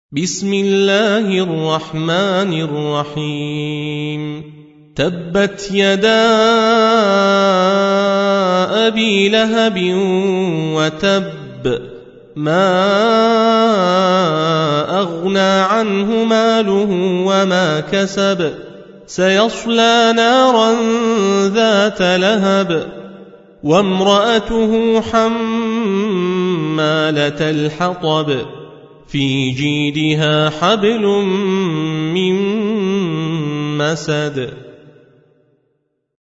بسم الله الرحمن الرحيم تبت يدا أبي لهب وتب ما أغنى عنه ماله وما كسب سيصلى نارا ذات لهب وامرأته حمالة الحطب في جيدها حبل من مسد